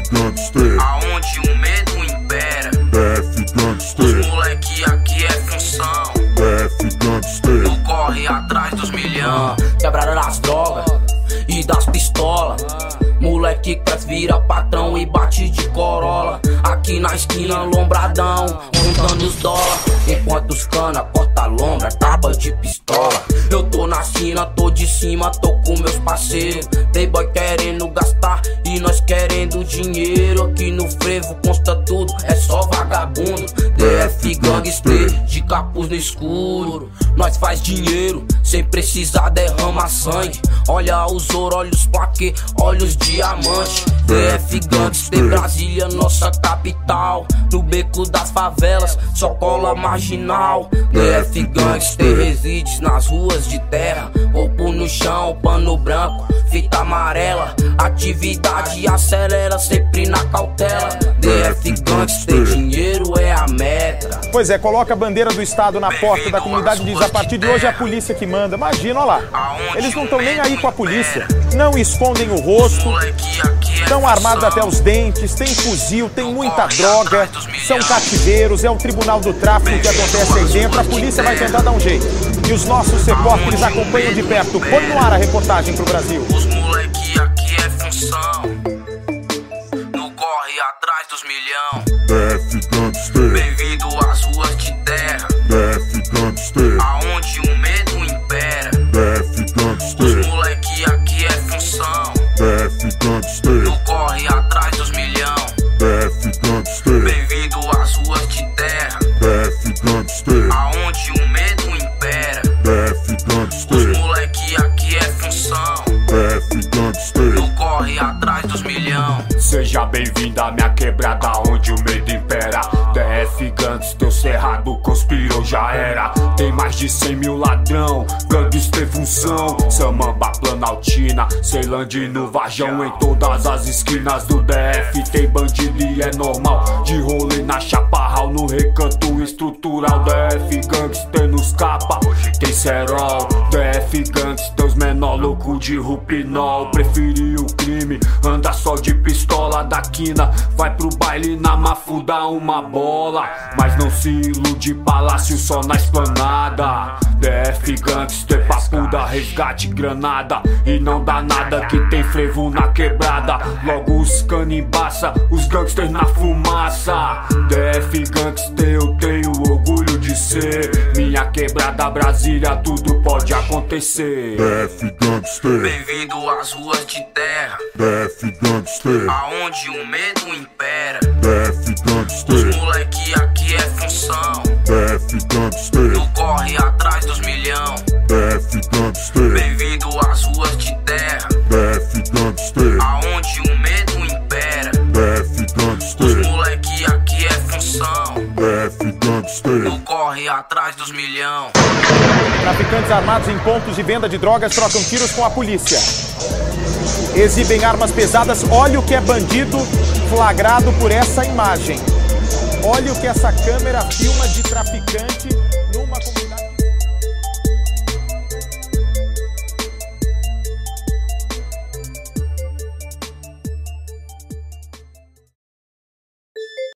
Gangster, aonde o medo impera. DF Gangster, Os moleque aqui é função. DF Gangster, Tu corre atrás dos milhão. Quebraram das drogas e das pistolas. Moleque cresce, vira patrão e bate de Corolla. Aqui na esquina, lombradão, juntando os dólares. Enquanto os cana corta a lombra, taba de pistola. Eu tô na China, tô de cima, tô com meus parceiros. Playboy querendo gastar e nós querendo dinheiro. Aqui no frevo consta tudo, é só vagabundo. DF Gangster, de capuz no escuro. Nós faz dinheiro, sem precisar derramar sangue. Olha os ouro, olha os plaquê, olha os diamante. DF Gangster, Brasília, nossa capital. No beco das favelas, só cola marginal. DF Gangster, reside nas ruas de terra. Corpo no chão, pano branco, fita amarela. Atividade acelera, sempre na cautela. DF Gangster, dinheiro é a meta. Pois é, coloca a bandeira do estado na porta da comunidade e diz: a partir de hoje é a polícia que manda. Imagina, olha lá. Eles não estão nem aí com a polícia. Não escondem o rosto. Estão armados até os dentes, tem fuzil, tem muita droga, são cativeiros, é o tribunal do tráfico que acontece aí dentro. A polícia vai tentar dar um jeito. E os nossos repórteres acompanham de perto. Põe no ar a reportagem pro Brasil. Os moleque aqui é função. Não corre atrás dos milhão. DF Gangster, Bem-vindo às ruas de terra, DF Gangster, aonde o medo impera. DF Os Gangster, moleque aqui é função. DF Gangster, Tu corre atrás dos milhão. DF Gangster, Bem-vindo às ruas de terra, DF Gangster, aonde o medo impera. DF Os Gangster, moleque aqui é função. DF Gangster, Tu corre atrás dos milhão. Seja bem-vindo à minha quebrada onde o medo impera. DF Gangster, o cerrado conspirou, já era. Tem mais de 100 mil ladrão, gangster função. Samamba, Planaltina, Ceilândia e no Varjão. Em todas as esquinas do DF tem bandido e é normal. De rolê na Chaparral, no recanto estrutural. DF Gangster nos capa, tem cerol. DF Gangster, os menor louco de Rupinol. Preferi o crime, anda só de pistola da quina. Vai pro baile na Mafu, dá uma bola. Mas não se ilude, palácio só na esplanada. DF Gangster, papo da resgate, granada. E não dá nada que tem frevo na quebrada. Logo os cana embaça, os gangsters na fumaça. DF Gangster, eu tenho orgulho de ser. Minha quebrada, Brasília, tudo pode acontecer. DF Gangster, Bem-vindo às ruas de terra, DF Gangster, aonde o medo impera. DF Os Gangster, moleque aqui é função. DF Gangster, Tu corre atrás dos milhão. DF Gangster, Bem-vindo às ruas de terra, DF Gangster, aonde o medo impera. DF Os Gangster, moleque aqui é função. DF Gangster, Tu corre atrás dos milhão. Traficantes armados em pontos de venda de drogas trocam tiros com a polícia. Exibem armas pesadas. Olha o que é bandido flagrado por essa imagem. Olha o que essa câmera filma de traficante